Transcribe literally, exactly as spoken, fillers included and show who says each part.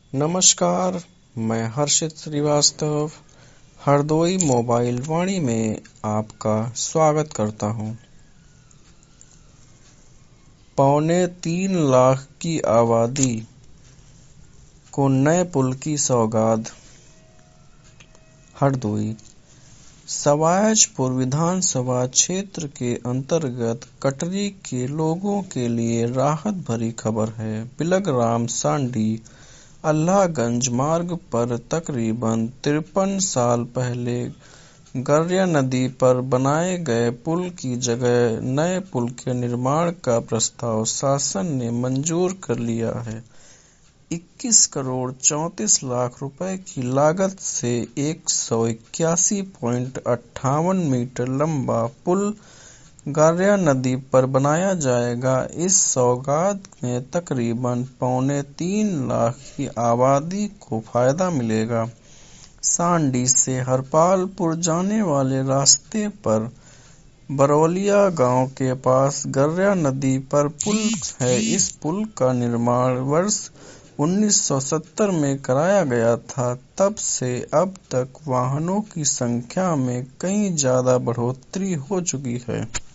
Speaker 1: नमस्कार, मैं हर्षित श्रीवास्तव हरदोई मोबाइल वाणी में आपका स्वागत करता हूं। पौने तीन लाख की आबादी को नए पुल की सौगात। हरदोई सवायजपुर विधानसभा क्षेत्र के अंतर्गत कटरी के लोगों के लिए राहत भरी खबर है। बिलगराम सांडी अल्लाहगंज मार्ग पर तकरीबन तिरपन साल पहले गर्या नदी पर बनाए गए पुल की जगह नए पुल के निर्माण का प्रस्ताव शासन ने मंजूर कर लिया है। इक्कीस करोड़ चौंतीस लाख रुपए की लागत से एक सौ इक्यासी पॉइंट अट्ठावन मीटर लंबा पुल गर्या नदी पर बनाया जाएगा। इस सौगात में तकरीबन पौने तीन लाख की आबादी को फायदा मिलेगा। सांडी से हरपालपुर जाने वाले रास्ते पर बरौलिया गांव के पास गर्या नदी पर पुल है। इस पुल का निर्माण वर्ष उन्नीस सौ सत्तर में कराया गया था। तब से अब तक वाहनों की संख्या में कई ज्यादा बढ़ोतरी हो चुकी है।